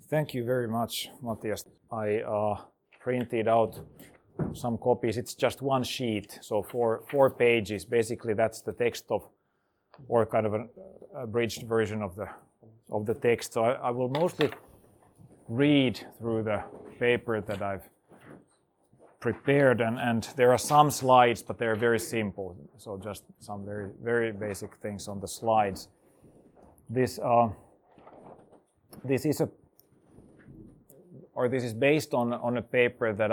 Thank you very much, Matthias. I printed out some copies. It's just one sheet, so four pages. Basically, that's the text of, or kind of an abridged version of the text. So I will mostly read through the paper that I've prepared, and there are some slides, but they're very simple. So just some very, very basic things on the slides. This is based on a paper that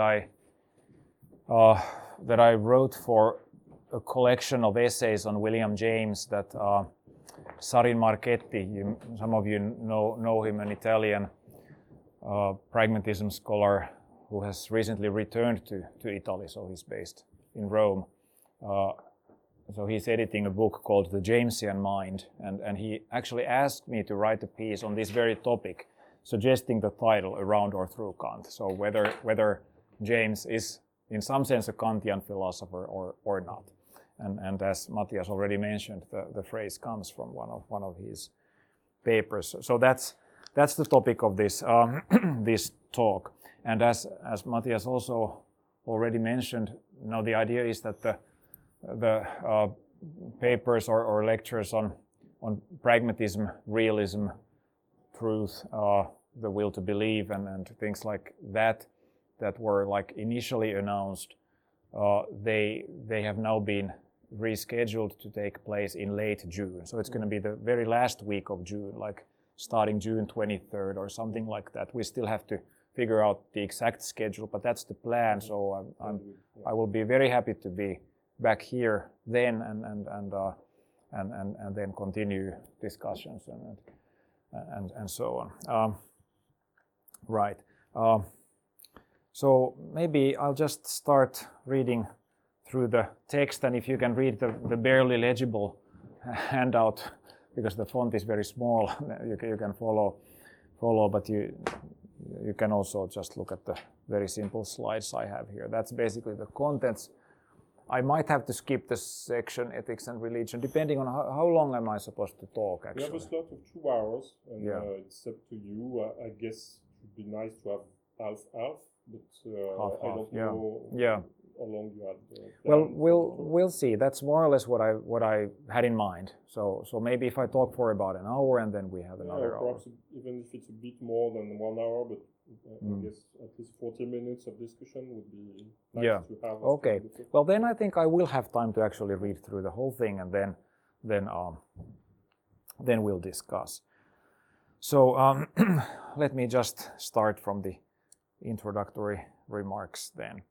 I wrote for a collection of essays on William James that Sarin Marchetti, some of you know him, an Italian pragmatism scholar who has recently returned to Italy, so he's based in Rome. So he's editing a book called The Jamesian Mind, and he actually asked me to write a piece on this very topic, suggesting the title Around or Through Kant. So whether James is in some sense a Kantian philosopher or not. And as Matthias already mentioned, the phrase comes from one of his papers. So that's the topic of this this talk. And as Matthias also already mentioned, now the idea is that the papers or lectures on pragmatism, realism, truth, the will to believe, and things like that were like initially announced, they have now been rescheduled to take place in late June. So it's going to be the very last week of June, like starting June 23rd or something like that. We still have to figure out the exact schedule, but that's the plan. So I will be very happy to be back here then and then continue discussions and so on. Right. So maybe I'll just start reading through the text, and if you can read the barely legible handout, because the font is very small, you can follow, but you can also just look at the very simple slides I have here. That's basically the contents. I might have to skip the section ethics and religion, depending on how long am I supposed to talk, actually. We have a slot of 2 hours, and it's up to you. I guess it would be nice to have half, but I don't know how long you had. Well, we'll see. That's more or less what I had in mind. So maybe if I talk for about an hour, and then we have another hour. Perhaps even if it's a bit more than 1 hour, but I guess at least 40 minutes of discussion would be nice to have. Okay. Well, then I think I will have time to actually read through the whole thing, and then we'll discuss. So let me just start from the introductory remarks then.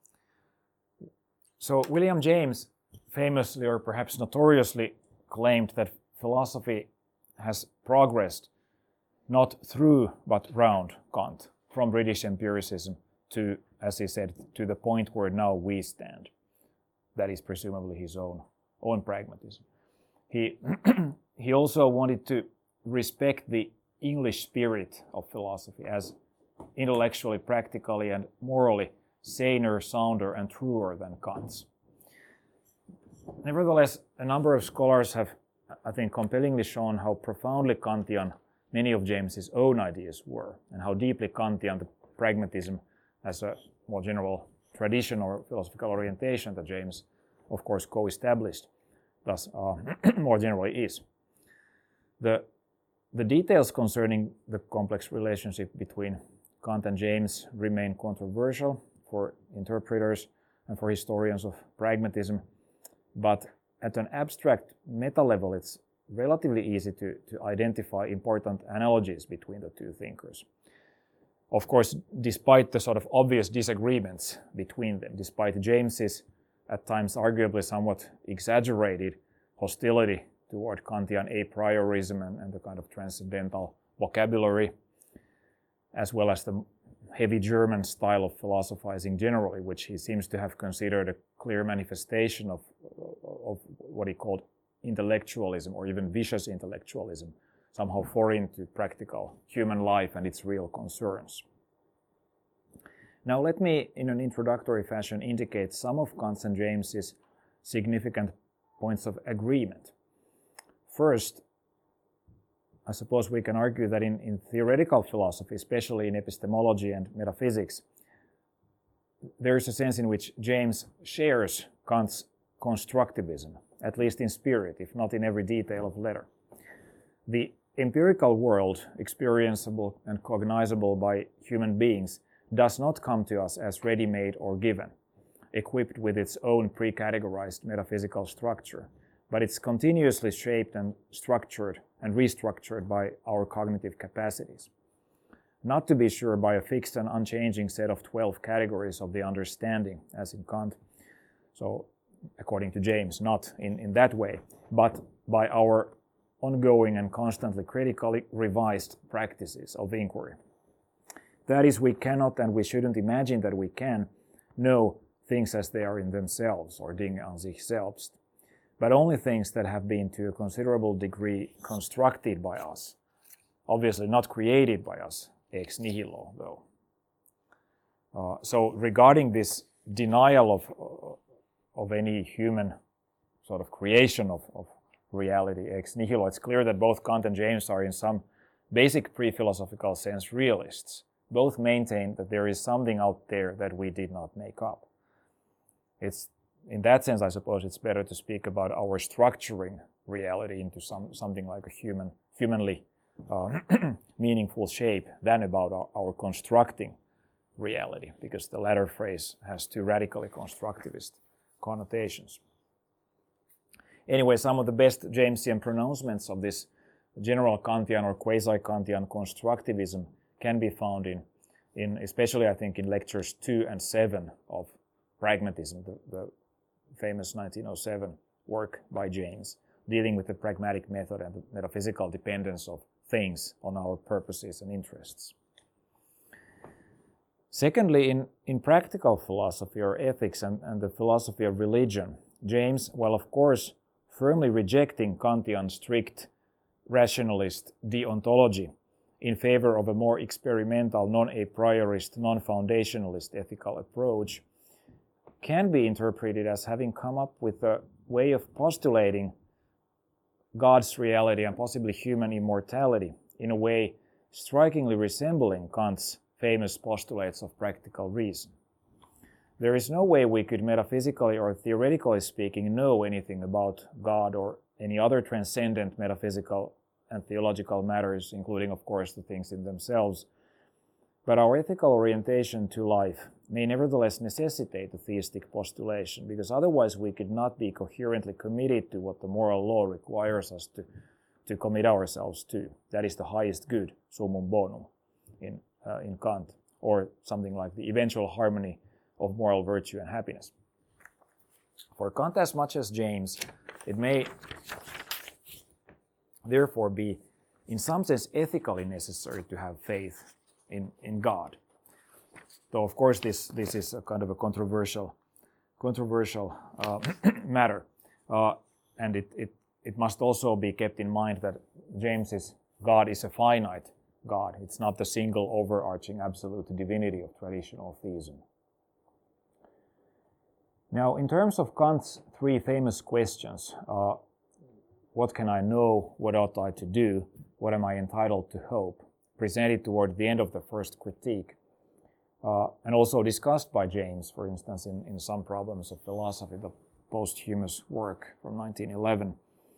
So William James famously, or perhaps notoriously, claimed that philosophy has progressed not through but round Kant, from British empiricism to, as he said, to the point where now we stand. That is presumably his own pragmatism. He also wanted to respect the English spirit of philosophy as intellectually, practically, and morally saner, sounder, and truer than Kant's. Nevertheless, a number of scholars have, I think, compellingly shown how profoundly Kantian many of James's own ideas were, and how deeply Kantian the pragmatism as a more general tradition or philosophical orientation that James, of course, co-established, thus more generally is. The details concerning the complex relationship between Kant and James remain controversial for interpreters and for historians of pragmatism, but at an abstract meta level, it's relatively easy to identify important analogies between the two thinkers. Of course, despite the sort of obvious disagreements between them, despite James's at times arguably somewhat exaggerated hostility toward Kantian a priorism and the kind of transcendental vocabulary, as well as the heavy German style of philosophizing generally, which he seems to have considered a clear manifestation of what he called intellectualism, or even vicious intellectualism, somehow foreign to practical human life and its real concerns. Now let me, in an introductory fashion, indicate some of Kant's and James's significant points of agreement. First, I suppose we can argue that in theoretical philosophy, especially in epistemology and metaphysics, there is a sense in which James shares Kant's constructivism, at least in spirit, if not in every detail of the letter. The empirical world, experienceable and cognizable by human beings, does not come to us as ready-made or given, equipped with its own pre-categorized metaphysical structure, but it's continuously shaped and structured and restructured by our cognitive capacities. Not to be sure by a fixed and unchanging set of 12 categories of the understanding, as in Kant, so according to James, not in that way, but by our ongoing and constantly critically revised practices of inquiry. That is, we cannot and we shouldn't imagine that we can know things as they are in themselves, or Dinge an sich selbst, but only things that have been to a considerable degree constructed by us, obviously not created by us, ex nihilo, though. So regarding this denial of any human sort of creation of reality ex nihilo, it's clear that both Kant and James are in some basic pre-philosophical sense realists. Both maintain that there is something out there that we did not make up. It's, in that sense, I suppose it's better to speak about our structuring reality into something like a humanly meaningful shape than about our constructing reality, because the latter phrase has two radically constructivist connotations. Anyway, some of the best Jamesian pronouncements of this general Kantian or quasi-Kantian constructivism can be found in especially I think in lectures 2 and 7 of Pragmatism, the famous 1907 work by James, dealing with the pragmatic method and the metaphysical dependence of things on our purposes and interests. Secondly, in practical philosophy or ethics and the philosophy of religion, James, while of course firmly rejecting Kantian strict rationalist deontology in favor of a more experimental, non-a priorist, non-foundationalist ethical approach, can be interpreted as having come up with a way of postulating God's reality and possibly human immortality in a way strikingly resembling Kant's famous postulates of practical reason. There is no way we could metaphysically or theoretically speaking know anything about God or any other transcendent metaphysical and theological matters, including of course the things in themselves, but our ethical orientation to life may nevertheless necessitate a theistic postulation, because otherwise we could not be coherently committed to what the moral law requires us to commit ourselves to. That is the highest good, summum bonum, in Kant, or something like the eventual harmony of moral virtue and happiness. For Kant as much as James, it may therefore be in some sense ethically necessary to have faith in God. Though of course this is a kind of a controversial matter, and it must also be kept in mind that James's God is a finite God. It's not the single overarching absolute divinity of traditional theism. Now, in terms of Kant's three famous questions, what can I know, what ought I to do, what am I entitled to hope, presented toward the end of the first critique, and also discussed by James, for instance, in Some Problems of Philosophy, the posthumous work from 1911.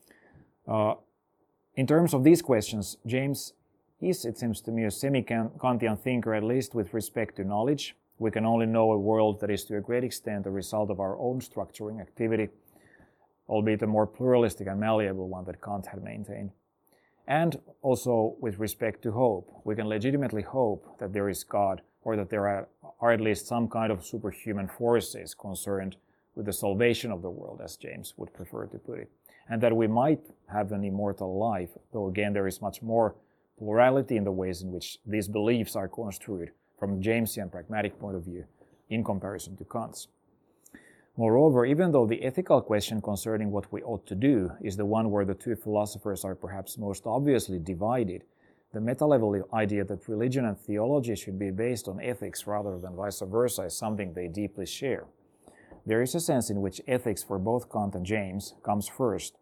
In terms of these questions, James is, it seems to me, a semi-Kantian thinker, at least with respect to knowledge. We can only know a world that is to a great extent the result of our own structuring activity, albeit a more pluralistic and malleable one that Kant had maintained. And also with respect to hope, we can legitimately hope that there is God, or that there are at least some kind of superhuman forces concerned with the salvation of the world, as James would prefer to put it, and that we might have an immortal life, though again there is much more plurality in the ways in which these beliefs are construed from a Jamesian pragmatic point of view in comparison to Kant's. Moreover, even though the ethical question concerning what we ought to do is the one where the two philosophers are perhaps most obviously divided, the meta-level idea that religion and theology should be based on ethics rather than vice versa is something they deeply share. There is a sense in which ethics for both Kant and James comes first,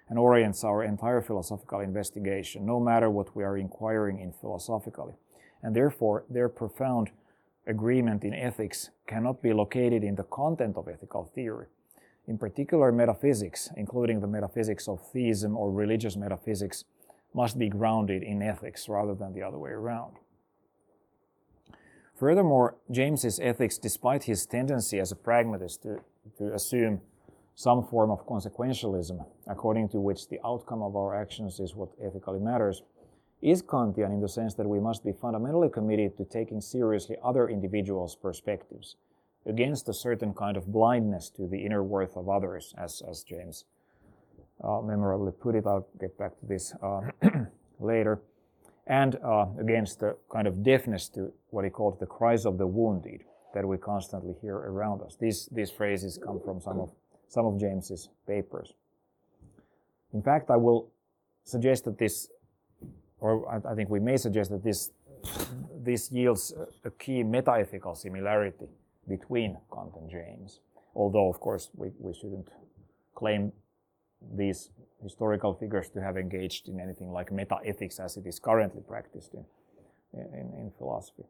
and orients our entire philosophical investigation, no matter what we are inquiring in philosophically. And therefore, their profound agreement in ethics cannot be located in the content of ethical theory. In particular, metaphysics, including the metaphysics of theism or religious metaphysics, must be grounded in ethics rather than the other way around. Furthermore, James's ethics, despite his tendency as a pragmatist to assume some form of consequentialism, according to which the outcome of our actions is what ethically matters, is Kantian in the sense that we must be fundamentally committed to taking seriously other individuals' perspectives, against a certain kind of blindness to the inner worth of others, as James memorably put it. I'll get back to this later. And against the kind of deafness to what he called the cries of the wounded that we constantly hear around us. These phrases come from some of James's papers. In fact, I will suggest that this, or I think we may suggest that this yields a key metaethical similarity between Kant and James, although of course we shouldn't claim these historical figures to have engaged in anything like metaethics as it is currently practiced in philosophy.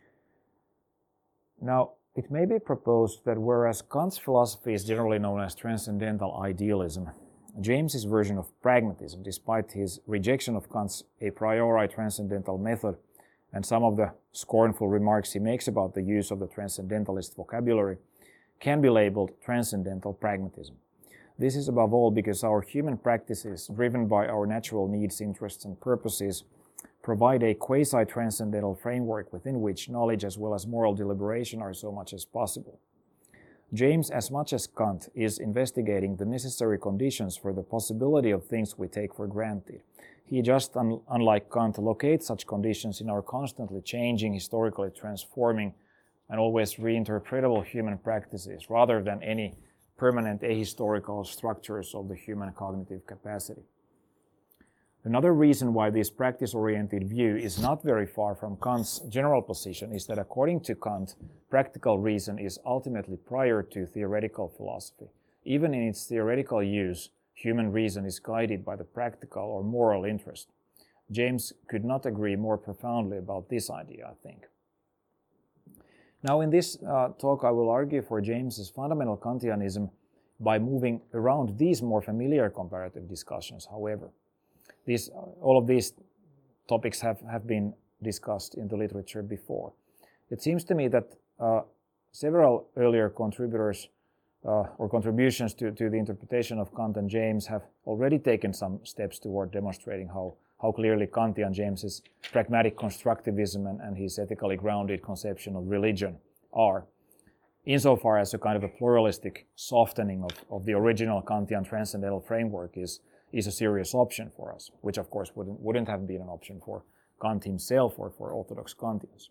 Now, it may be proposed that whereas Kant's philosophy is generally known as transcendental idealism, James's version of pragmatism, despite his rejection of Kant's a priori transcendental method and some of the scornful remarks he makes about the use of the transcendentalist vocabulary, can be labeled transcendental pragmatism. This is above all because our human practices, driven by our natural needs, interests, and purposes, provide a quasi-transcendental framework within which knowledge as well as moral deliberation are so much as possible. James, as much as Kant, is investigating the necessary conditions for the possibility of things we take for granted. He, just unlike Kant, locates such conditions in our constantly changing, historically transforming, and always reinterpretable human practices, rather than any permanent ahistorical structures of the human cognitive capacity. Another reason why this practice-oriented view is not very far from Kant's general position is that according to Kant, practical reason is ultimately prior to theoretical philosophy. Even in its theoretical use, human reason is guided by the practical or moral interest. James could not agree more profoundly about this idea, I think. Now, in this talk, I will argue for James's fundamental Kantianism by moving around these more familiar comparative discussions, however. All of these topics have been discussed in the literature before. It seems to me that several earlier contributors or contributions to the interpretation of Kant and James have already taken some steps toward demonstrating how clearly Kantian James's pragmatic constructivism and his ethically grounded conception of religion are, insofar as a kind of a pluralistic softening of the original Kantian transcendental framework is a serious option for us, which of course wouldn't have been an option for Kant himself or for Orthodox Kantians.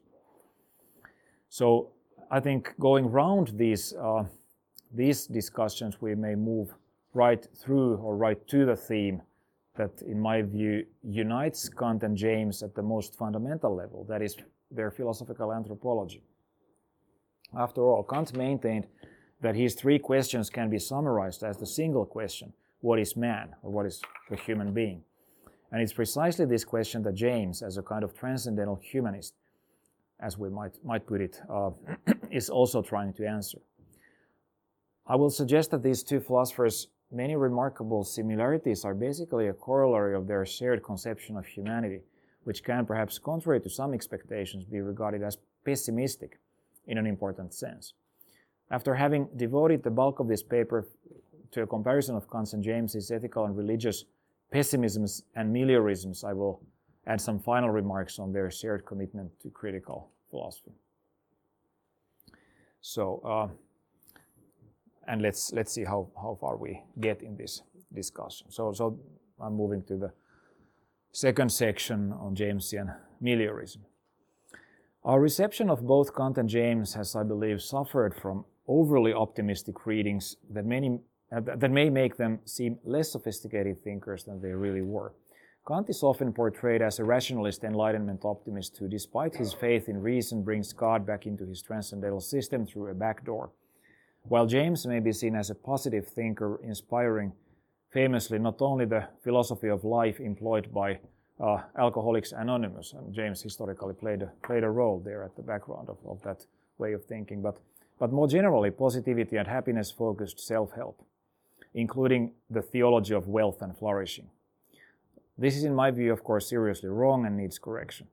So I think going round these discussions, we may move right through or right to the theme that, in my view, unites Kant and James at the most fundamental level, that is, their philosophical anthropology. After all, Kant maintained that his three questions can be summarized as the single question: what is man, or what is the human being? And it's precisely this question that James, as a kind of transcendental humanist, as we might put it, is also trying to answer. I will suggest that these two philosophers' many remarkable similarities are basically a corollary of their shared conception of humanity, which can, perhaps contrary to some expectations, be regarded as pessimistic in an important sense. After having devoted the bulk of this paper to a comparison of Kant's and James's ethical and religious pessimisms and meliorisms, I will add some final remarks on their shared commitment to critical philosophy. So, and let's see how far we get in this discussion. So I'm moving to the second section on Jamesian meliorism. Our reception of both Kant and James has, I believe, suffered from overly optimistic readings that may make them seem less sophisticated thinkers than they really were. Kant is often portrayed as a rationalist Enlightenment optimist who, despite his faith in reason, brings God back into his transcendental system through a back door, while James may be seen as a positive thinker inspiring famously not only the philosophy of life employed by Alcoholics Anonymous, and James historically played a role there at the background of that way of thinking, but more generally positivity and happiness-focused self-help, including the theology of wealth and flourishing. This is, in my view, of course, seriously wrong and needs correction.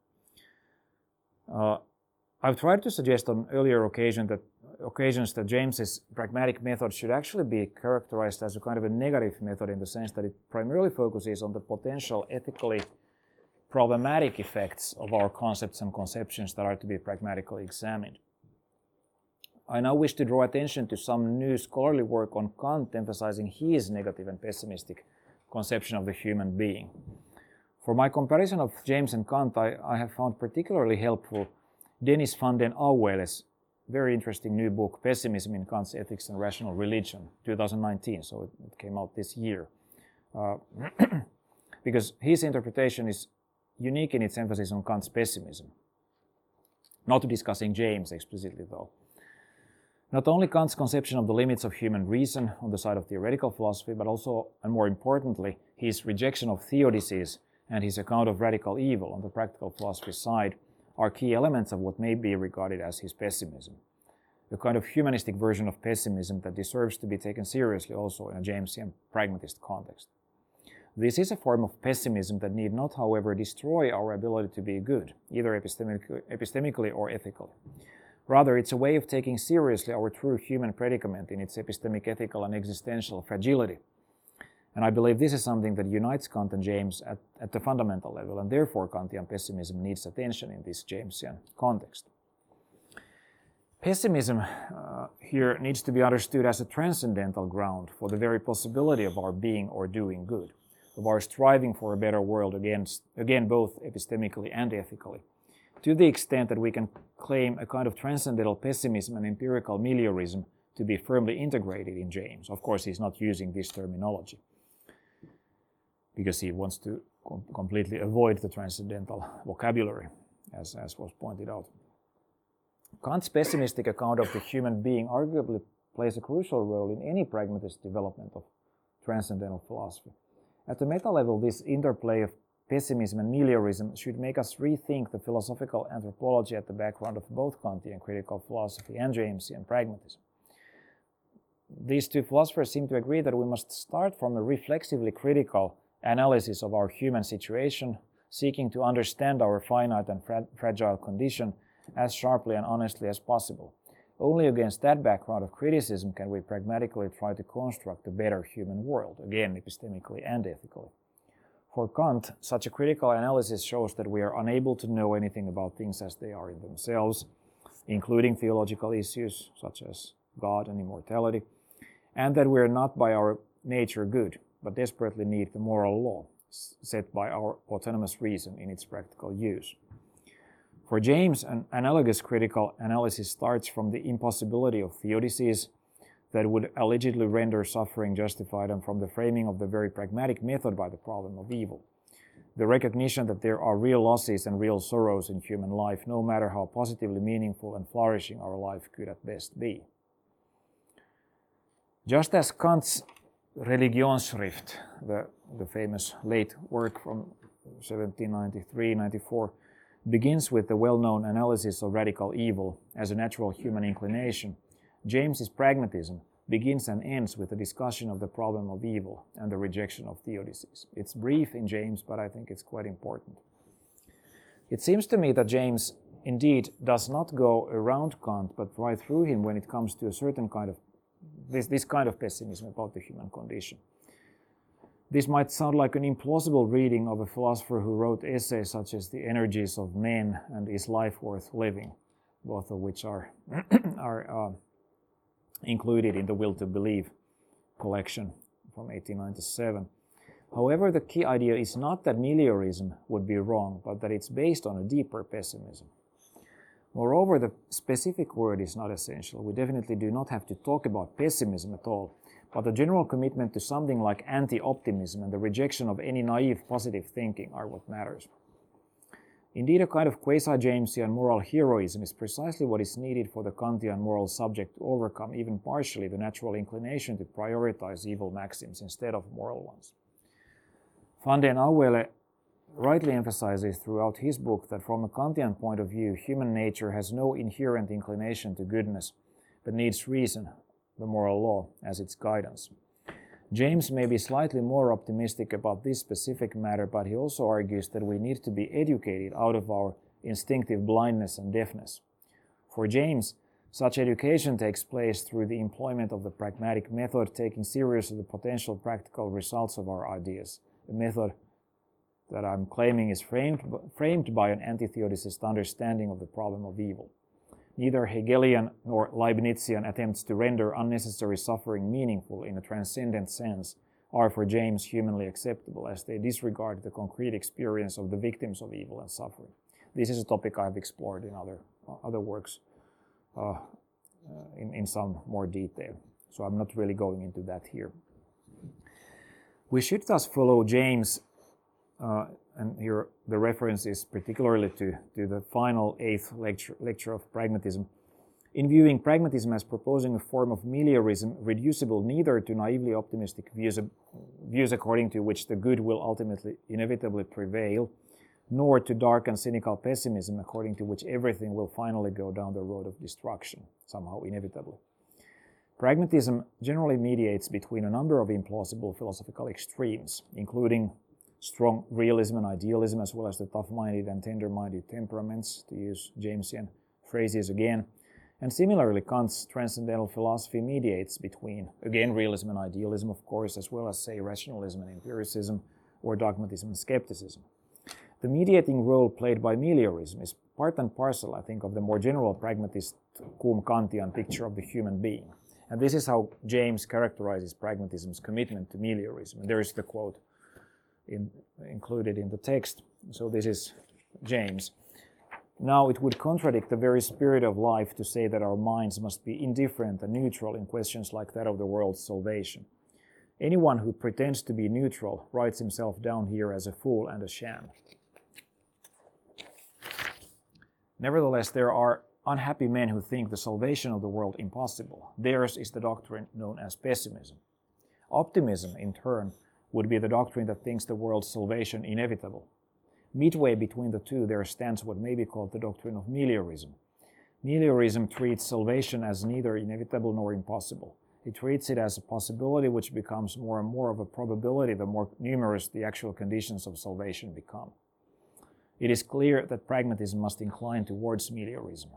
I've tried to suggest on earlier occasions that James's pragmatic method should actually be characterized as a kind of a negative method in the sense that it primarily focuses on the potential ethically problematic effects of our concepts and conceptions that are to be pragmatically examined. I now wish to draw attention to some new scholarly work on Kant emphasizing his negative and pessimistic conception of the human being. For my comparison of James and Kant, I have found particularly helpful Dennis van den Auwele's very interesting new book, Pessimism in Kant's Ethics and Rational Religion, 2019, so it came out this year. Because his interpretation is unique in its emphasis on Kant's pessimism. Not discussing James explicitly, though. Not only Kant's conception of the limits of human reason on the side of theoretical philosophy, but also, and more importantly, his rejection of theodicies and his account of radical evil on the practical philosophy side are key elements of what may be regarded as his pessimism, a kind of humanistic version of pessimism that deserves to be taken seriously also in a Jamesian pragmatist context. This is a form of pessimism that need not, however, destroy our ability to be good, either epistemically or ethically. Rather, it's a way of taking seriously our true human predicament in its epistemic, ethical, and existential fragility. And I believe this is something that unites Kant and James at the fundamental level, and therefore Kantian pessimism needs attention in this Jamesian context. Pessimism here needs to be understood as a transcendental ground for the very possibility of our being or doing good, of our striving for a better world again both epistemically and ethically, to the extent that we can claim a kind of transcendental pessimism and empirical meliorism to be firmly integrated in James. Of course, he's not using this terminology because he wants to completely avoid the transcendental vocabulary, as was pointed out. Kant's pessimistic account of the human being arguably plays a crucial role in any pragmatist development of transcendental philosophy. At the meta level, this interplay of pessimism and meliorism should make us rethink the philosophical anthropology at the background of both Kantian critical philosophy and Jamesian pragmatism. These two philosophers seem to agree that we must start from a reflexively critical analysis of our human situation, seeking to understand our finite and fragile condition as sharply and honestly as possible. Only against that background of criticism can we pragmatically try to construct a better human world, again epistemically and ethically. For Kant, such a critical analysis shows that we are unable to know anything about things as they are in themselves, including theological issues such as God and immortality, and that we are not by our nature good, but desperately need the moral law set by our autonomous reason in its practical use. For James, an analogous critical analysis starts from the impossibility of theodicies that would allegedly render suffering justified, and from the framing of the very pragmatic method by the problem of evil. The recognition that there are real losses and real sorrows in human life, no matter how positively meaningful and flourishing our life could at best be. Just as Kant's Religionsschrift, the famous late work from 1793-94, begins with the well-known analysis of radical evil as a natural human inclination, James's pragmatism begins and ends with a discussion of the problem of evil and the rejection of theodicies. It's brief in James, but I think it's quite important. It seems to me that James indeed does not go around Kant, but right through him when it comes to a certain kind of this kind of pessimism about the human condition. This might sound like an implausible reading of a philosopher who wrote essays such as The Energies of Men and Is Life Worth Living, both of which are included in the Will to Believe collection from 1897. However, the key idea is not that meliorism would be wrong, but that it's based on a deeper pessimism. Moreover, the specific word is not essential. We definitely do not have to talk about pessimism at all, but the general commitment to something like anti-optimism and the rejection of any naive positive thinking are what matters. Indeed, a kind of quasi-Jamesian moral heroism is precisely what is needed for the Kantian moral subject to overcome even partially the natural inclination to prioritize evil maxims instead of moral ones. Van den Auwele rightly emphasizes throughout his book that from a Kantian point of view, human nature has no inherent inclination to goodness, but needs reason, the moral law, as its guidance. James may be slightly more optimistic about this specific matter, but he also argues that we need to be educated out of our instinctive blindness and deafness. For James, such education takes place through the employment of the pragmatic method, taking seriously the potential practical results of our ideas, a method that I'm claiming is framed by an anti-theodicist understanding of the problem of evil. Neither Hegelian nor Leibnizian attempts to render unnecessary suffering meaningful in a transcendent sense are for James humanly acceptable, as they disregard the concrete experience of the victims of evil and suffering. This is a topic I've explored in other works in some more detail, so I'm not really going into that here. We should thus follow James, and here the reference is particularly to the final 8th lecture of pragmatism, in viewing pragmatism as proposing a form of meliorism reducible neither to naively optimistic views according to which the good will ultimately inevitably prevail, nor to dark and cynical pessimism according to which everything will finally go down the road of destruction, somehow inevitably. Pragmatism generally mediates between a number of implausible philosophical extremes, including strong realism and idealism, as well as the tough-minded and tender-minded temperaments, to use Jamesian phrases again. And similarly, Kant's transcendental philosophy mediates between, again, realism and idealism, of course, as well as, say, rationalism and empiricism, or dogmatism and skepticism. The mediating role played by meliorism is part and parcel, I think, of the more general pragmatist cum Kantian picture of the human being. And this is how James characterizes pragmatism's commitment to meliorism. And there is the quote included in the text. So this is James. Now it would contradict the very spirit of life to say that our minds must be indifferent and neutral in questions like that of the world's salvation. Anyone who pretends to be neutral writes himself down here as a fool and a sham. Nevertheless, there are unhappy men who think the salvation of the world impossible. Theirs is the doctrine known as pessimism. Optimism, in turn, would be the doctrine that thinks the world's salvation inevitable. Midway between the two, there stands what may be called the doctrine of meliorism. Meliorism treats salvation as neither inevitable nor impossible. It treats it as a possibility which becomes more and more of a probability the more numerous the actual conditions of salvation become. It is clear that pragmatism must incline towards meliorism.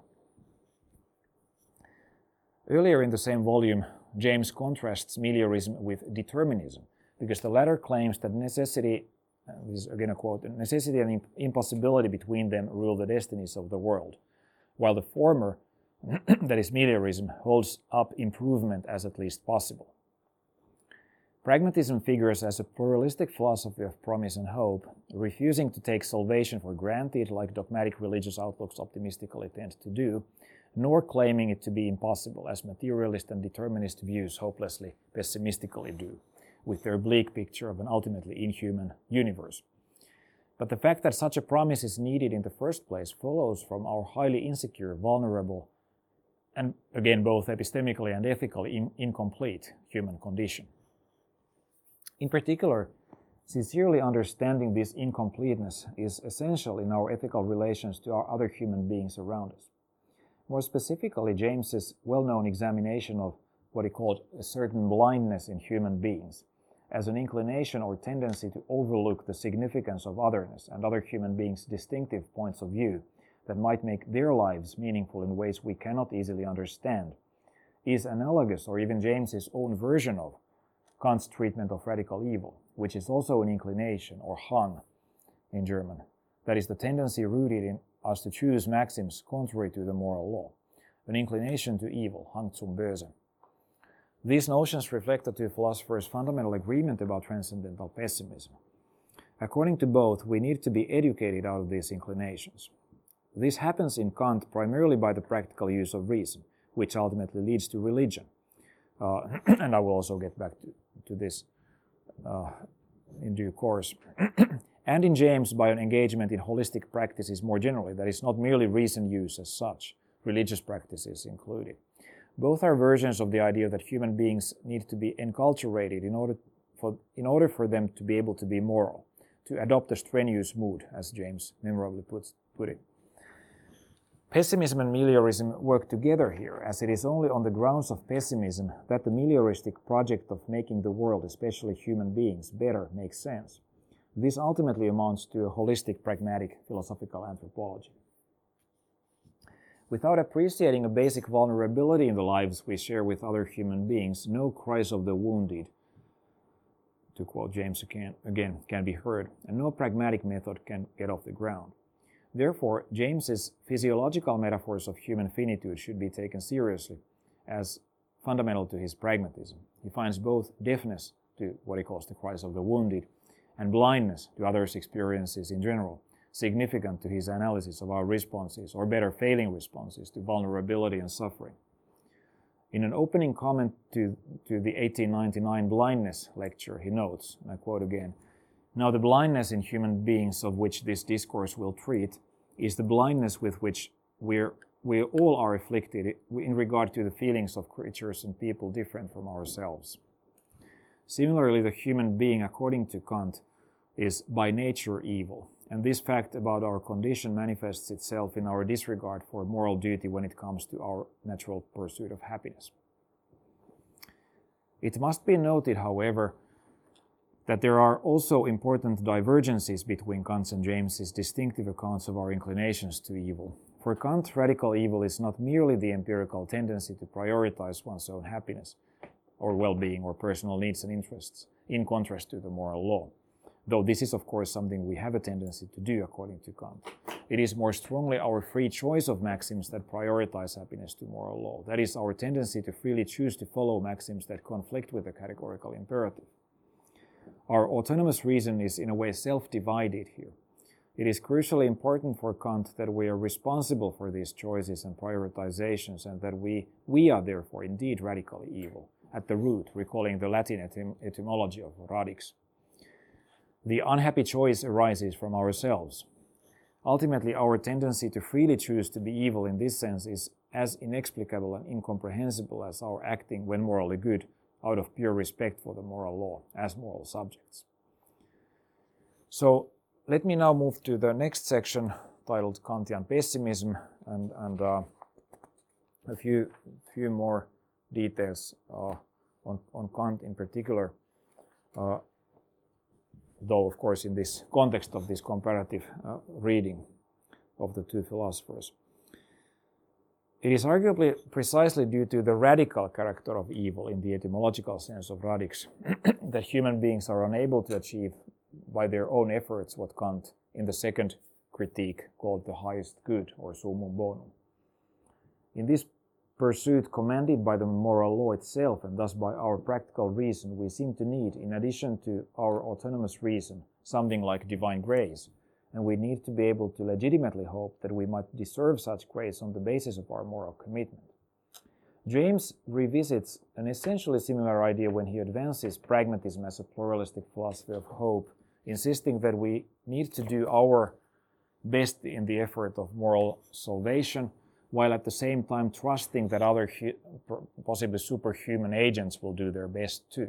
Earlier in the same volume, James contrasts meliorism with determinism, because the latter claims that necessity, this is again a quote, necessity and impossibility between them rule the destinies of the world, while the former, that is meliorism, holds up improvement as at least possible. Pragmatism figures as a pluralistic philosophy of promise and hope, refusing to take salvation for granted like dogmatic religious outlooks optimistically tend to do, nor claiming it to be impossible as materialist and determinist views hopelessly pessimistically do, with their bleak picture of an ultimately inhuman universe. But the fact that such a promise is needed in the first place follows from our highly insecure, vulnerable, and again both epistemically and ethically incomplete human condition. In particular, sincerely understanding this incompleteness is essential in our ethical relations to our other human beings around us. More specifically, James's well-known examination of what he called a certain blindness in human beings as an inclination or tendency to overlook the significance of otherness and other human beings' distinctive points of view that might make their lives meaningful in ways we cannot easily understand, is analogous, or even James's own version of, Kant's treatment of radical evil, which is also an inclination, or Hang in German, that is the tendency rooted in us to choose maxims contrary to the moral law, an inclination to evil, Hang zum Böse. These notions reflect the two philosophers' fundamental agreement about transcendental pessimism. According to both, we need to be educated out of these inclinations. This happens in Kant primarily by the practical use of reason, which ultimately leads to religion. And I will also get back to this in due course. and in James by an engagement in holistic practices more generally, that is not merely reason use as such, religious practices included. Both are versions of the idea that human beings need to be enculturated in order for them to be able to be moral, to adopt a strenuous mood, as James memorably put it. Pessimism and meliorism work together here, as it is only on the grounds of pessimism that the melioristic project of making the world, especially human beings, better makes sense. This ultimately amounts to a holistic, pragmatic philosophical anthropology. Without appreciating a basic vulnerability in the lives we share with other human beings, no cries of the wounded, to quote James again, can be heard, and no pragmatic method can get off the ground. Therefore, James's physiological metaphors of human finitude should be taken seriously as fundamental to his pragmatism. He finds both deafness to what he calls the cries of the wounded and blindness to others' experiences in general significant to his analysis of our responses, or better, failing responses to vulnerability and suffering. In an opening comment to the 1899 blindness lecture, he notes, and I quote again, "Now the blindness in human beings of which this discourse will treat is the blindness with which we all are afflicted in regard to the feelings of creatures and people different from ourselves. Similarly, the human being, according to Kant, is by nature evil, and this fact about our condition manifests itself in our disregard for moral duty when it comes to our natural pursuit of happiness." It must be noted, however, that there are also important divergences between Kant's and James's distinctive accounts of our inclinations to evil. For Kant, radical evil is not merely the empirical tendency to prioritize one's own happiness or well-being or personal needs and interests, in contrast to the moral law. Though this is, of course, something we have a tendency to do, according to Kant. It is more strongly our free choice of maxims that prioritize happiness to moral law. That is, our tendency to freely choose to follow maxims that conflict with the categorical imperative. Our autonomous reason is, in a way, self-divided here. It is crucially important for Kant that we are responsible for these choices and prioritizations, and that we are therefore indeed radically evil, at the root, recalling the Latin etymology of radix. The unhappy choice arises from ourselves. Ultimately, our tendency to freely choose to be evil in this sense is as inexplicable and incomprehensible as our acting when morally good, out of pure respect for the moral law as moral subjects. So let me now move to the next section titled Kantian Pessimism, and a few more details on Kant in particular, though of course in this context of this comparative reading of the two philosophers. It is arguably precisely due to the radical character of evil in the etymological sense of radix that human beings are unable to achieve by their own efforts what Kant in the second critique called the highest good, or summum bonum. In this pursuit commanded by the moral law itself, and thus by our practical reason, we seem to need, in addition to our autonomous reason, something like divine grace, and we need to be able to legitimately hope that we might deserve such grace on the basis of our moral commitment. James revisits an essentially similar idea when he advances pragmatism as a pluralistic philosophy of hope, insisting that we need to do our best in the effort of moral salvation, while at the same time trusting that other possibly superhuman agents will do their best too.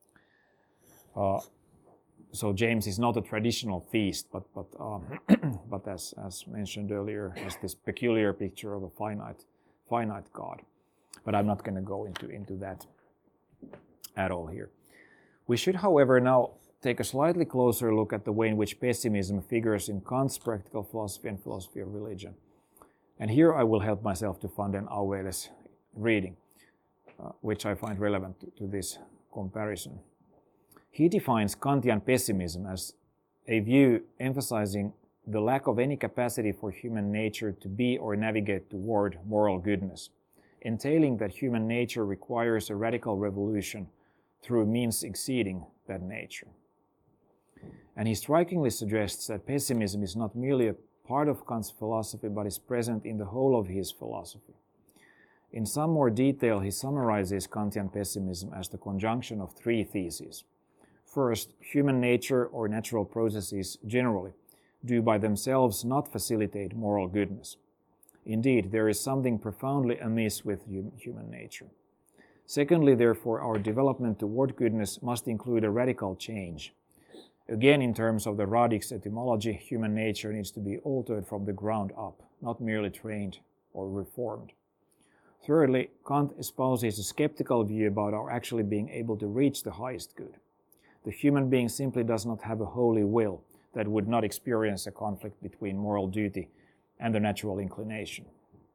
So James is not a traditional theist, but as mentioned earlier, has this peculiar picture of a finite God. But I'm not going to go into that at all here. We should, however, now take a slightly closer look at the way in which pessimism figures in Kant's practical philosophy and philosophy of religion. And here I will help myself to van den Auwele's reading, which I find relevant to this comparison. He defines Kantian pessimism as a view emphasizing the lack of any capacity for human nature to be or navigate toward moral goodness, entailing that human nature requires a radical revolution through means exceeding that nature. And he strikingly suggests that pessimism is not merely a part of Kant's philosophy, but is present in the whole of his philosophy. In some more detail, he summarizes Kantian pessimism as the conjunction of three theses. First, human nature or natural processes generally do by themselves not facilitate moral goodness. Indeed, there is something profoundly amiss with human nature. Secondly, therefore, our development toward goodness must include a radical change. Again, in terms of the radix etymology, human nature needs to be altered from the ground up, not merely trained or reformed. Thirdly, Kant espouses a skeptical view about our actually being able to reach the highest good. The human being simply does not have a holy will that would not experience a conflict between moral duty and the natural inclination.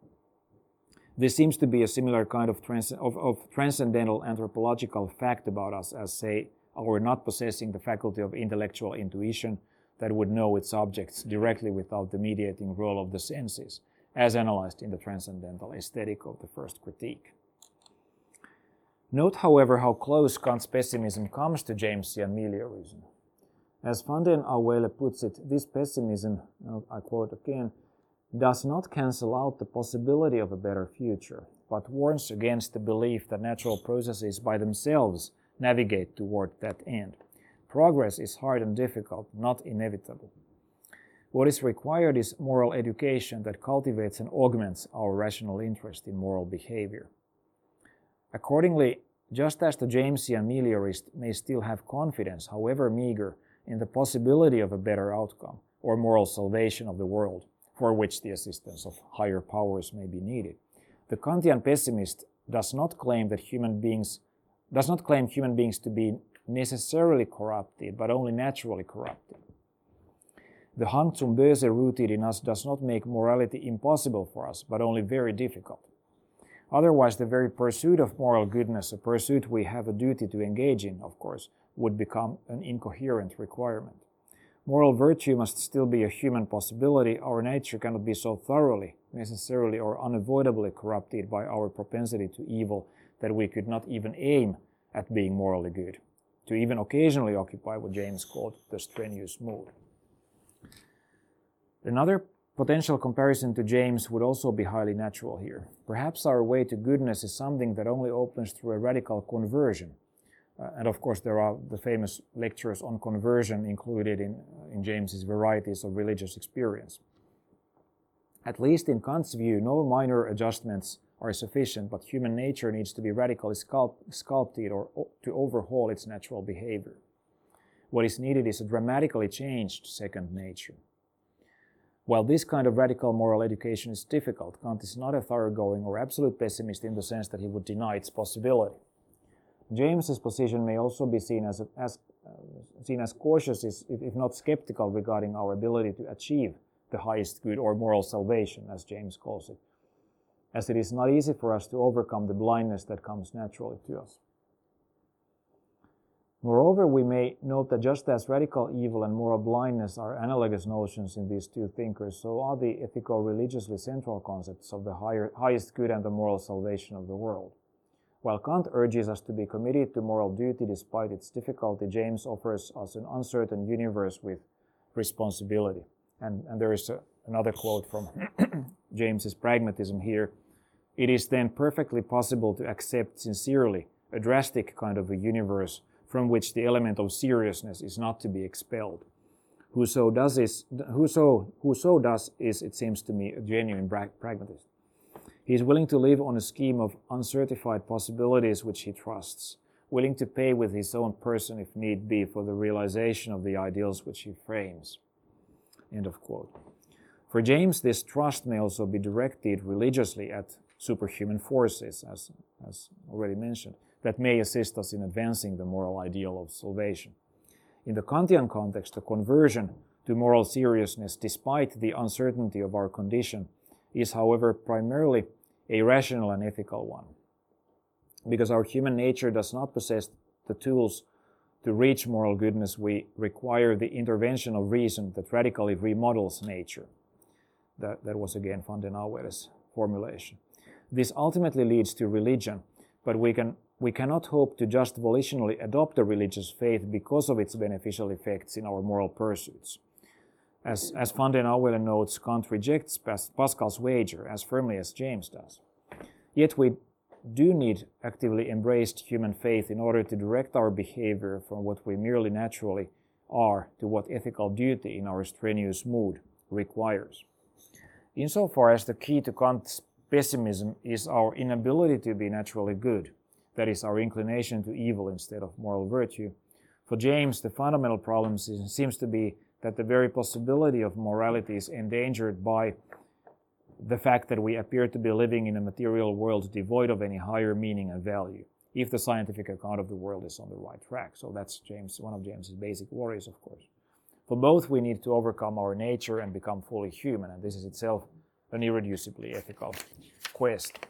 This seems to be a similar kind of transcendental anthropological fact about us as, say, our not possessing the faculty of intellectual intuition that would know its objects directly without the mediating role of the senses, as analyzed in the transcendental aesthetic of the first critique. Note, however, how close Kant's pessimism comes to Jamesian meliorism. As van den Auwele puts it, this pessimism, I quote again, does not cancel out the possibility of a better future, but warns against the belief that natural processes by themselves navigate toward that end. Progress is hard and difficult, not inevitable. What is required is moral education that cultivates and augments our rational interest in moral behavior. Accordingly, just as the Jamesian meliorist may still have confidence, however meager, in the possibility of a better outcome or moral salvation of the world, for which the assistance of higher powers may be needed, the Kantian pessimist does not claim human beings to be necessarily corrupted, but only naturally corrupted. The Hang zum Böse rooted in us does not make morality impossible for us, but only very difficult. Otherwise, the very pursuit of moral goodness, a pursuit we have a duty to engage in, of course, would become an incoherent requirement. Moral virtue must still be a human possibility. Our nature cannot be so thoroughly, necessarily, or unavoidably corrupted by our propensity to evil that we could not even aim at being morally good, to even occasionally occupy what James called the strenuous mood. Another potential comparison to James would also be highly natural here. Perhaps our way to goodness is something that only opens through a radical conversion. And of course, there are the famous lectures on conversion included in James's Varieties of Religious Experience. At least in Kant's view, no minor adjustments are sufficient, but human nature needs to be radically sculpted or to overhaul its natural behavior. What is needed is a dramatically changed second nature. While this kind of radical moral education is difficult, Kant is not a thoroughgoing or absolute pessimist in the sense that he would deny its possibility. James's position may also be seen as cautious, if not skeptical, regarding our ability to achieve the highest good or moral salvation, as James calls it, as it is not easy for us to overcome the blindness that comes naturally to us. Moreover, we may note that just as radical evil and moral blindness are analogous notions in these two thinkers, so are the ethico-religiously central concepts of the highest good and the moral salvation of the world. While Kant urges us to be committed to moral duty despite its difficulty, James offers us an uncertain universe with responsibility. And there is another quote from James's Pragmatism here. It is then perfectly possible to accept sincerely a drastic kind of a universe from which the element of seriousness is not to be expelled. Whoso does is, it seems to me, a genuine pragmatist. He is willing to live on a scheme of uncertified possibilities which he trusts, willing to pay with his own person if need be for the realization of the ideals which he frames. End of quote. For James, this trust may also be directed religiously at superhuman forces, as already mentioned, that may assist us in advancing the moral ideal of salvation. In the Kantian context, the conversion to moral seriousness, despite the uncertainty of our condition, is, however, primarily a rational and ethical one. Because our human nature does not possess the tools to reach moral goodness, we require the intervention of reason that radically remodels nature. That was again van den Auwele's formulation. This ultimately leads to religion, but we cannot hope to just volitionally adopt a religious faith because of its beneficial effects in our moral pursuits. As van den Auwele notes, Kant rejects Pascal's wager as firmly as James does. Yet we do need actively embraced human faith in order to direct our behavior from what we merely naturally are to what ethical duty in our strenuous mood requires. Insofar as the key to Kant's pessimism is our inability to be naturally good, that is, our inclination to evil instead of moral virtue, for James the fundamental problem seems to be that the very possibility of morality is endangered by the fact that we appear to be living in a material world devoid of any higher meaning and value, if the scientific account of the world is on the right track. So that's one of James's basic worries, of course. For both, we need to overcome our nature and become fully human, and this is itself an irreducibly ethical quest.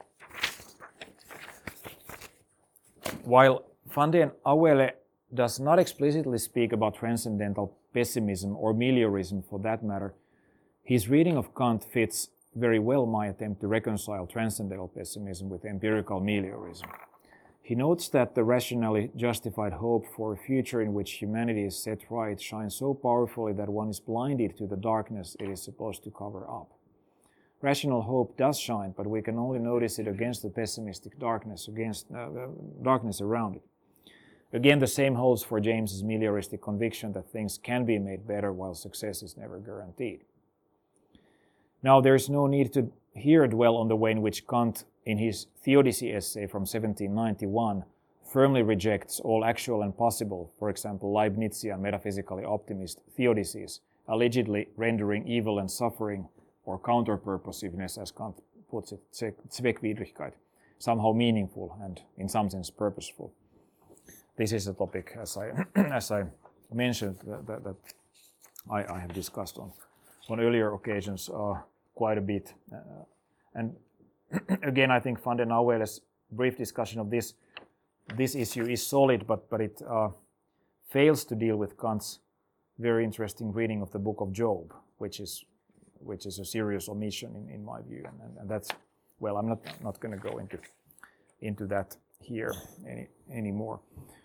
While van den Auwele does not explicitly speak about transcendental pessimism or meliorism for that matter, his reading of Kant fits very well my attempt to reconcile transcendental pessimism with empirical meliorism. He notes that the rationally justified hope for a future in which humanity is set right shines so powerfully that one is blinded to the darkness it is supposed to cover up. Rational hope does shine, but we can only notice it against the pessimistic darkness, darkness around it. Again, the same holds for James's melioristic conviction that things can be made better while success is never guaranteed. Now, there is no need to here dwell on the way in which Kant, in his Theodicy essay from 1791, firmly rejects all actual and possible, for example, Leibnizian metaphysically optimist theodicies, allegedly rendering evil and suffering, or counterpurposiveness, as Kant puts it, Zweckwidrigkeit, somehow meaningful and, in some sense, purposeful. This is a topic, as I mentioned, that I have discussed on earlier occasions quite a bit. And again, I think van den Auwele's brief discussion of this issue is solid, but it fails to deal with Kant's very interesting reading of the book of Job, which is a serious omission in my view. And that's, well, I'm not going to go into that here anymore.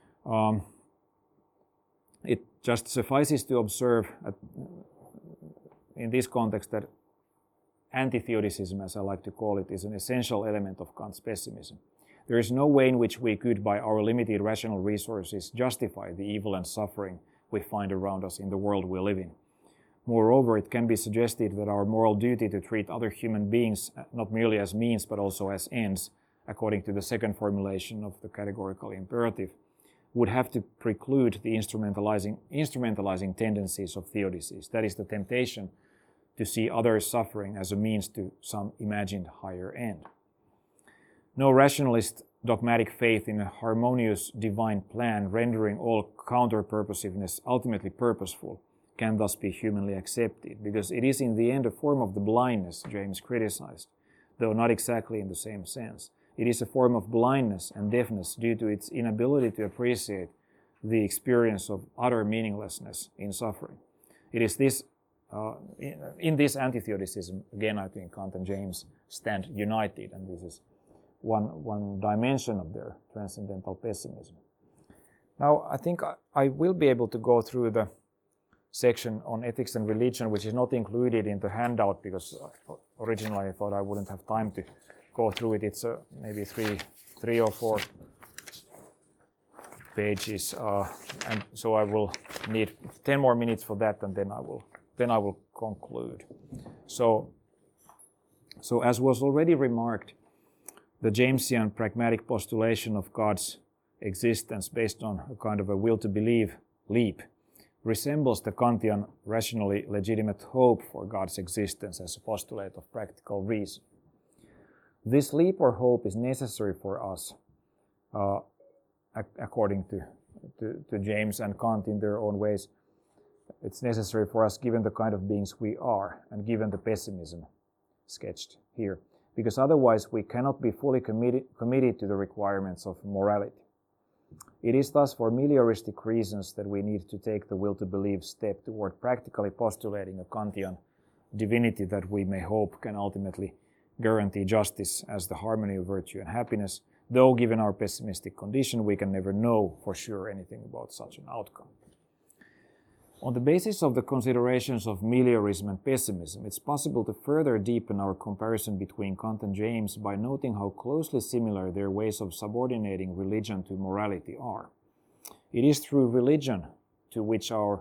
It just suffices to observe in this context that anti-theodicism, as I like to call it, is an essential element of Kant's pessimism. There is no way in which we could, by our limited rational resources, justify the evil and suffering we find around us in the world we live in. Moreover, it can be suggested that our moral duty to treat other human beings not merely as means but also as ends, according to the second formulation of the categorical imperative, would have to preclude the instrumentalizing tendencies of theodicies, that is, the temptation to see others' suffering as a means to some imagined higher end. No rationalist dogmatic faith in a harmonious divine plan rendering all counter-purposiveness ultimately purposeful can thus be humanly accepted, because it is in the end a form of the blindness James criticized, though not exactly in the same sense. It is a form of blindness and deafness due to its inability to appreciate the experience of utter meaninglessness in suffering. It is this, in this anti-theodicism, again I think Kant and James stand united, and this is one dimension of their transcendental pessimism. Now I think I will be able to go through the section on ethics and religion, which is not included in the handout because originally I thought I wouldn't have time to go through it. It's maybe three or four pages, and so I will need 10 more minutes for that, and then I will conclude. So as was already remarked, the Jamesian pragmatic postulation of God's existence based on a kind of a will to believe leap resembles the Kantian rationally legitimate hope for God's existence as a postulate of practical reason. This leap or hope is necessary for us, according to James and Kant in their own ways. It's necessary for us given the kind of beings we are and given the pessimism sketched here, because otherwise we cannot be fully committed to the requirements of morality. It is thus for melioristic reasons that we need to take the will to believe step toward practically postulating a Kantian divinity that we may hope can ultimately guarantee justice as the harmony of virtue and happiness, though given our pessimistic condition we can never know for sure anything about such an outcome. On the basis of the considerations of meliorism and pessimism, it's possible to further deepen our comparison between Kant and James by noting how closely similar their ways of subordinating religion to morality are. It is through religion to which our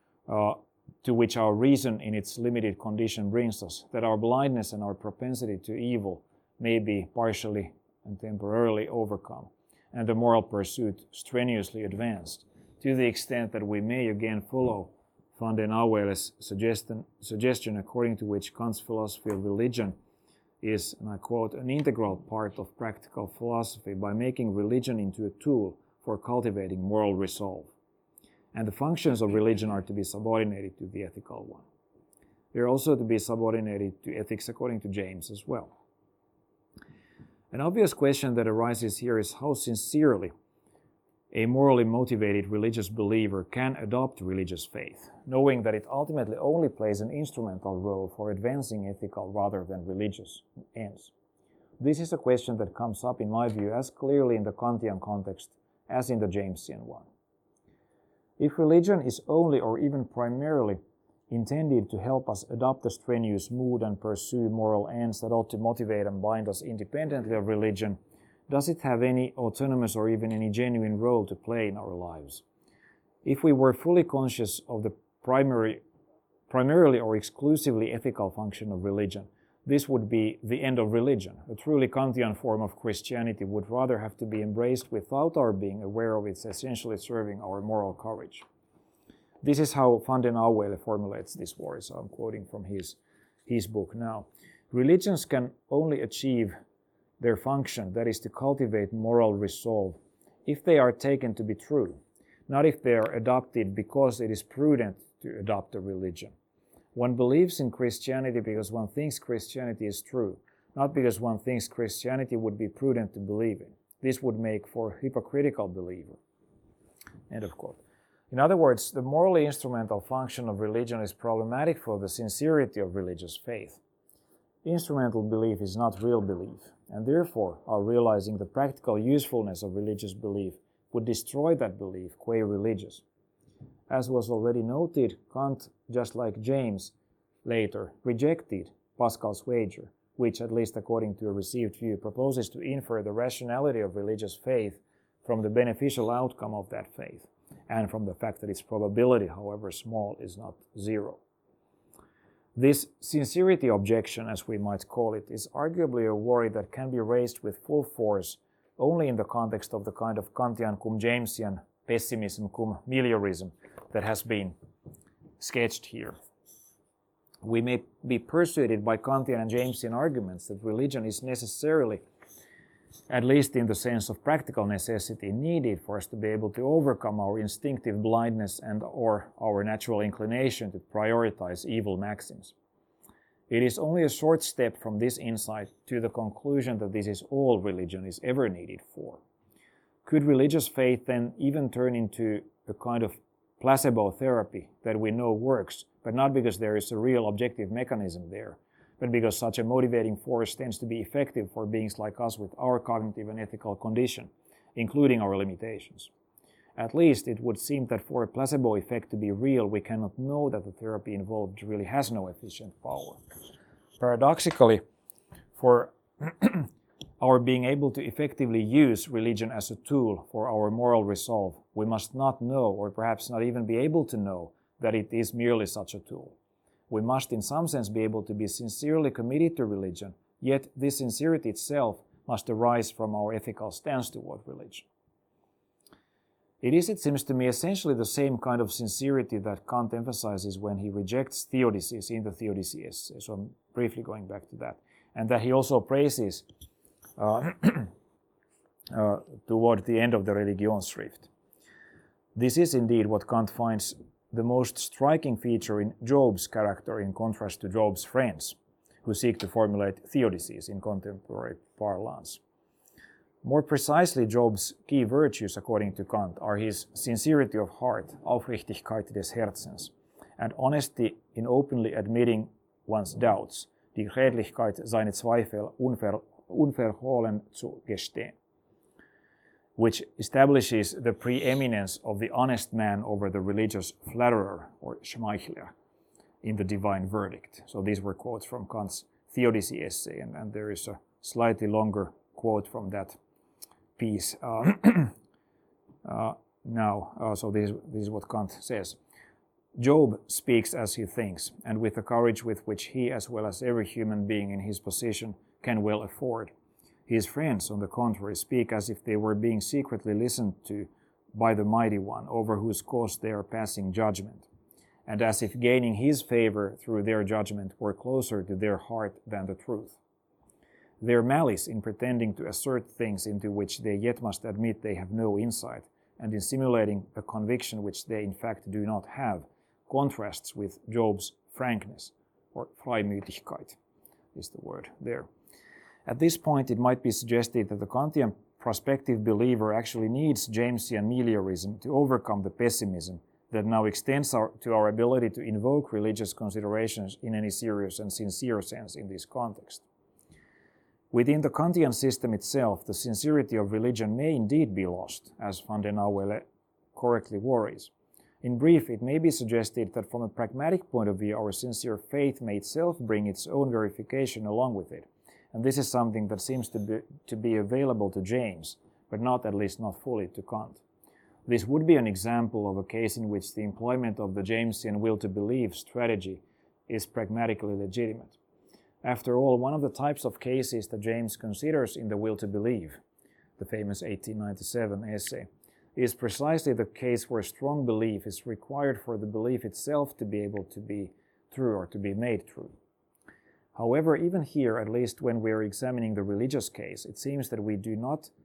reason in its limited condition brings us, that our blindness and our propensity to evil may be partially and temporarily overcome, and the moral pursuit strenuously advanced, to the extent that we may again follow van den Auwele's suggestion according to which Kant's philosophy of religion is, and I quote, an integral part of practical philosophy by making religion into a tool for cultivating moral resolve. And the functions of religion are to be subordinated to the ethical one. They are also to be subordinated to ethics according to James as well. An obvious question that arises here is how sincerely a morally motivated religious believer can adopt religious faith, knowing that it ultimately only plays an instrumental role for advancing ethical rather than religious ends. This is a question that comes up, in my view, as clearly in the Kantian context as in the Jamesian one. If religion is only or even primarily intended to help us adopt a strenuous mood and pursue moral ends that ought to motivate and bind us independently of religion, does it have any autonomous or even any genuine role to play in our lives? If we were fully conscious of the primarily or exclusively ethical function of religion, this would be the end of religion. A truly Kantian form of Christianity would rather have to be embraced without our being aware of its essentially serving our moral courage. This is how van den Auwele formulates this worry, so I'm quoting from his book now. Religions can only achieve their function, that is to cultivate moral resolve, if they are taken to be true, not if they are adopted because it is prudent to adopt a religion. One believes in Christianity because one thinks Christianity is true, not because one thinks Christianity would be prudent to believe in. This would make for a hypocritical believer. End of quote. In other words, the morally instrumental function of religion is problematic for the sincerity of religious faith. Instrumental belief is not real belief, and therefore our realizing the practical usefulness of religious belief would destroy that belief qua religious. As was already noted, Kant, just like James later, rejected Pascal's wager, which, at least according to a received view, proposes to infer the rationality of religious faith from the beneficial outcome of that faith, and from the fact that its probability, however small, is not zero. This sincerity objection, as we might call it, is arguably a worry that can be raised with full force only in the context of the kind of Kantian cum Jamesian pessimism cum meliorism that has been sketched here. We may be persuaded by Kantian and Jamesian arguments that religion is necessarily, at least in the sense of practical necessity, needed for us to be able to overcome our instinctive blindness and or our natural inclination to prioritize evil maxims. It is only a short step from this insight to the conclusion that this is all religion is ever needed for. Could religious faith then even turn into a kind of placebo therapy that we know works, but not because there is a real objective mechanism there, but because such a motivating force tends to be effective for beings like us with our cognitive and ethical condition, including our limitations? At least it would seem that for a placebo effect to be real, we cannot know that the therapy involved really has no efficient power. Paradoxically, for our being able to effectively use religion as a tool for our moral resolve, we must not know, or perhaps not even be able to know, that it is merely such a tool. We must in some sense be able to be sincerely committed to religion, yet this sincerity itself must arise from our ethical stance toward religion. It is, it seems to me, essentially the same kind of sincerity that Kant emphasizes when he rejects theodicies in the Theodicy essay, so I'm briefly going back to that, and that he also praises toward the end of the Religionsschrift. This is indeed what Kant finds the most striking feature in Job's character in contrast to Job's friends, who seek to formulate theodicies in contemporary parlance. More precisely, Job's key virtues, according to Kant, are his sincerity of heart, Aufrichtigkeit des Herzens, and honesty in openly admitting one's doubts, die Redlichkeit seine Zweifel unverhohlen zu gestehen. which establishes the preeminence of the honest man over the religious flatterer, or Schmeichler, in the divine verdict. So these were quotes from Kant's Theodicy essay, and there is a slightly longer quote from that piece now. So this is what Kant says. Job speaks as he thinks, and with the courage with which he, as well as every human being in his position, can well afford. His friends, on the contrary, speak as if they were being secretly listened to by the Mighty One, over whose cause they are passing judgment, and as if gaining his favor through their judgment were closer to their heart than the truth. Their malice in pretending to assert things into which they yet must admit they have no insight, and in simulating a conviction which they in fact do not have, contrasts with Job's frankness, or Freimütigkeit is the word there. At this point, it might be suggested that the Kantian prospective believer actually needs Jamesian meliorism to overcome the pessimism that now extends to our ability to invoke religious considerations in any serious and sincere sense in this context. Within the Kantian system itself, the sincerity of religion may indeed be lost, as van den Auwele correctly worries. In brief, it may be suggested that from a pragmatic point of view, our sincere faith may itself bring its own verification along with it. And this is something that seems to be available to James, but not, at least not fully, to Kant. This would be an example of a case in which the employment of the Jamesian will to believe strategy is pragmatically legitimate. After all, one of the types of cases that James considers in the will to believe, the famous 1897 essay, is precisely the case where strong belief is required for the belief itself to be able to be true or to be made true. However, even here, at least when we are examining the religious case, it seems that we do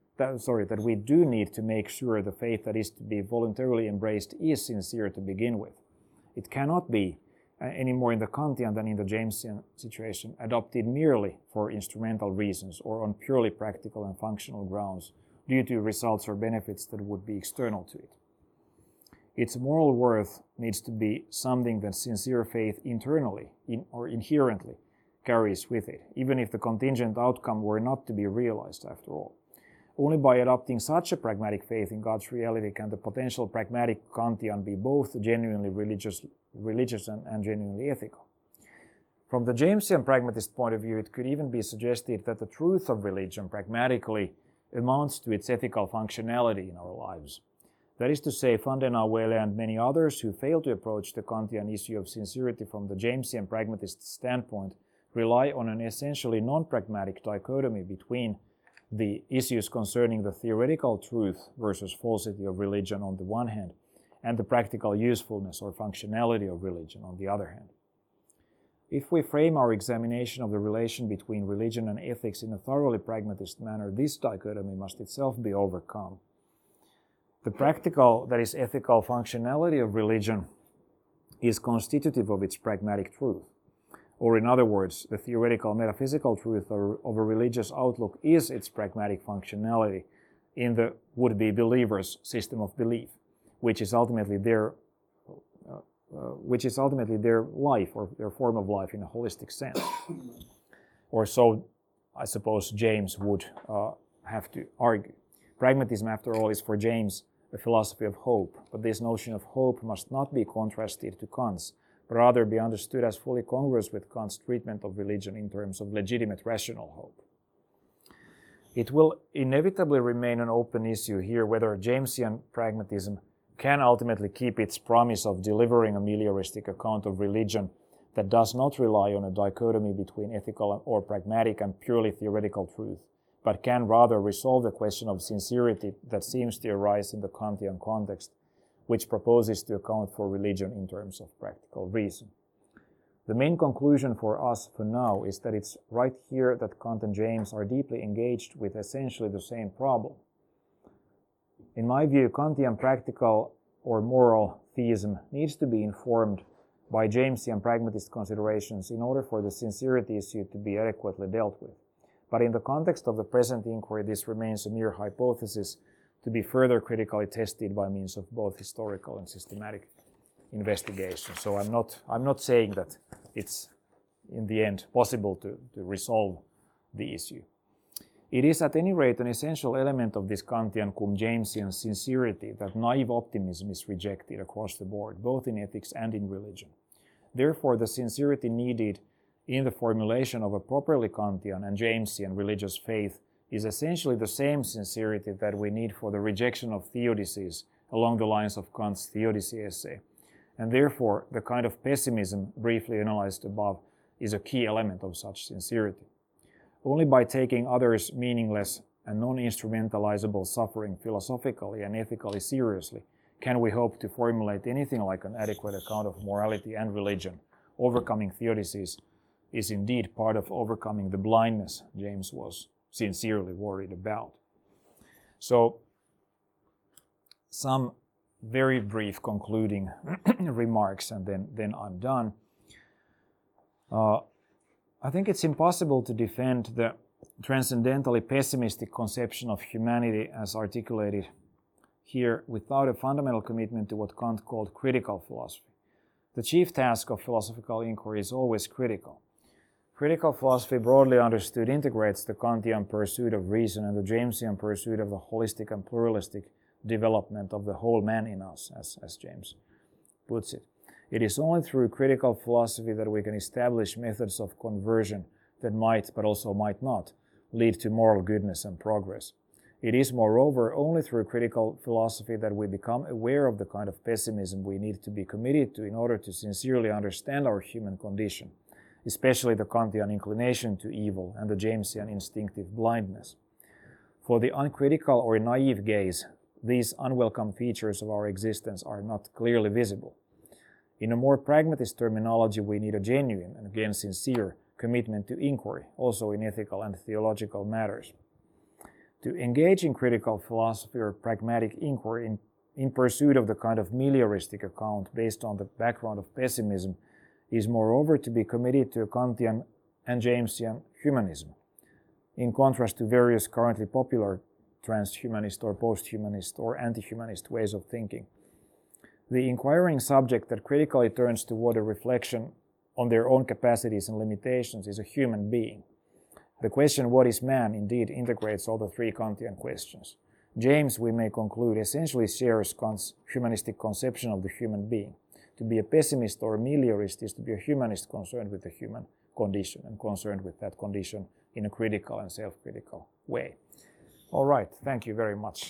need to make sure the faith that is to be voluntarily embraced is sincere to begin with. It cannot be, any more in the Kantian than in the Jamesian situation, adopted merely for instrumental reasons or on purely practical and functional grounds due to results or benefits that would be external to it. Its moral worth needs to be something that sincere faith internally or inherently carries with it, even if the contingent outcome were not to be realized after all. Only by adopting such a pragmatic faith in God's reality can the potential pragmatic Kantian be both genuinely religious and genuinely ethical. From the Jamesian pragmatist point of view, it could even be suggested that the truth of religion pragmatically amounts to its ethical functionality in our lives. That is to say, van den Auwele and many others who fail to approach the Kantian issue of sincerity from the Jamesian pragmatist standpoint rely on an essentially non-pragmatic dichotomy between the issues concerning the theoretical truth versus falsity of religion on the one hand, and the practical usefulness or functionality of religion on the other hand. If we frame our examination of the relation between religion and ethics in a thoroughly pragmatist manner, this dichotomy must itself be overcome. The practical, that is ethical functionality of religion is constitutive of its pragmatic truth. Or in other words, the theoretical metaphysical truth of a religious outlook is its pragmatic functionality in the would-be believer's system of belief, which is ultimately their life or their form of life in a holistic sense. Or so, I suppose, James would have to argue. Pragmatism, after all, is for James a philosophy of hope, but this notion of hope must not be contrasted to Kant's, but rather be understood as fully congruous with Kant's treatment of religion in terms of legitimate rational hope. It will inevitably remain an open issue here whether Jamesian pragmatism can ultimately keep its promise of delivering a melioristic account of religion that does not rely on a dichotomy between ethical or pragmatic and purely theoretical truth, but can rather resolve the question of sincerity that seems to arise in the Kantian context, which proposes to account for religion in terms of practical reason. The main conclusion for us for now is that it's right here that Kant and James are deeply engaged with essentially the same problem. In my view, Kantian practical or moral theism needs to be informed by Jamesian pragmatist considerations in order for the sincerity issue to be adequately dealt with. But in the context of the present inquiry, this remains a mere hypothesis to be further critically tested by means of both historical and systematic investigation. So I'm not saying that it's in the end possible to resolve the issue. It is at any rate an essential element of this Kantian cum Jamesian sincerity that naive optimism is rejected across the board, both in ethics and in religion. Therefore, the sincerity needed in the formulation of a properly Kantian and Jamesian religious faith is essentially the same sincerity that we need for the rejection of theodicies along the lines of Kant's theodicy essay. And therefore, the kind of pessimism briefly analyzed above is a key element of such sincerity. Only by taking others' meaningless and non-instrumentalizable suffering philosophically and ethically seriously can we hope to formulate anything like an adequate account of morality and religion. Overcoming theodicies is indeed part of overcoming the blindness James was sincerely worried about. So, some very brief concluding remarks, and then I'm done. I think it's impossible to defend the transcendentally pessimistic conception of humanity as articulated here without a fundamental commitment to what Kant called critical philosophy. The chief task of philosophical inquiry is always critical. Critical philosophy, broadly understood, integrates the Kantian pursuit of reason and the Jamesian pursuit of the holistic and pluralistic development of the whole man in us, as James puts it. It is only through critical philosophy that we can establish methods of conversion that might, but also might not, lead to moral goodness and progress. It is, moreover, only through critical philosophy that we become aware of the kind of pessimism we need to be committed to in order to sincerely understand our human condition, especially the Kantian inclination to evil and the Jamesian instinctive blindness. For the uncritical or naive gaze, these unwelcome features of our existence are not clearly visible. In a more pragmatist terminology, we need a genuine, and again sincere, commitment to inquiry, also in ethical and theological matters. To engage in critical philosophy or pragmatic inquiry in pursuit of the kind of melioristic account based on the background of pessimism is moreover to be committed to a Kantian and Jamesian humanism, in contrast to various currently popular transhumanist or post-humanist or anti-humanist ways of thinking. The inquiring subject that critically turns toward a reflection on their own capacities and limitations is a human being. The question, what is man, indeed integrates all the three Kantian questions. James, we may conclude, essentially shares Kant's humanistic conception of the human being. To be a pessimist or a meliorist is to be a humanist concerned with the human condition and concerned with that condition in a critical and self-critical way. All right, thank you very much.